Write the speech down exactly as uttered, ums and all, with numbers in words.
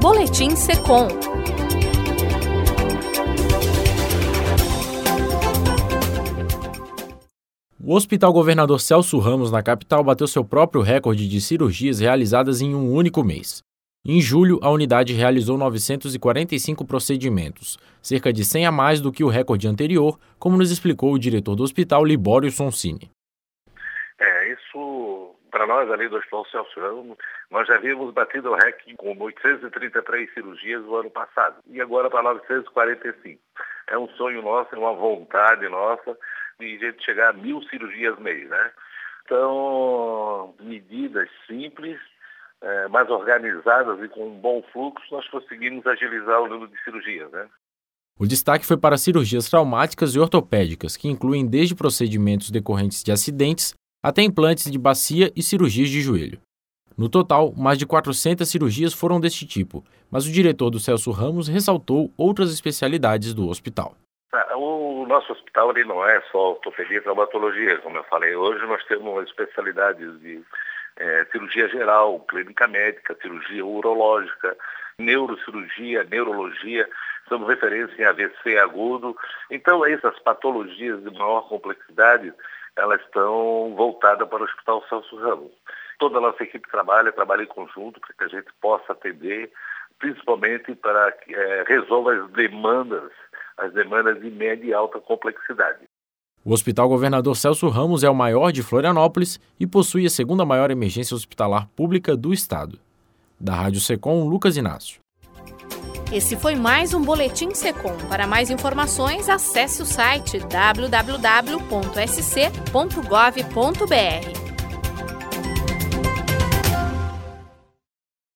Boletim Secom. O Hospital Governador Celso Ramos, na capital, bateu seu próprio recorde de cirurgias realizadas em um único mês. Em julho, a unidade realizou novecentos e quarenta e cinco procedimentos, cerca de cem a mais do que o recorde anterior, como nos explicou o diretor do hospital, Libório Sonsini. É, isso, para nós ali do Hospital Celso Ramos, nós já havíamos batido o recorde com oitocentas e trinta e três cirurgias no ano passado, e agora para novecentos e quarenta e cinco. É um sonho nosso, é uma vontade nossa, de gente chegar a mil cirurgias mês, né? Então, medidas simples, é, mais organizadas e com um bom fluxo, nós conseguimos agilizar o número de cirurgias, né? O destaque foi para cirurgias traumáticas e ortopédicas, que incluem desde procedimentos decorrentes de acidentes até implantes de bacia e cirurgias de joelho. No total, mais de quatrocentas cirurgias foram deste tipo, mas o diretor do Celso Ramos ressaltou outras especialidades do hospital. O nosso hospital ele não é só ortopedia e traumatologia, como eu falei. Hoje nós temos especialidades de é, cirurgia geral, clínica médica, cirurgia urológica, neurocirurgia, neurologia, somos referência em A V C agudo. Então essas patologias de maior complexidade, elas estão voltadas para o Hospital Celso Ramos. Toda a nossa equipe trabalha, trabalha em conjunto para que a gente possa atender, principalmente para que é, resolva as demandas as demandas de média e alta complexidade. O Hospital Governador Celso Ramos é o maior de Florianópolis e possui a segunda maior emergência hospitalar pública do estado. Da Rádio Secom, Lucas Inácio. Esse foi mais um Boletim Secom. Para mais informações, acesse o site w w w ponto s c ponto gov ponto b r.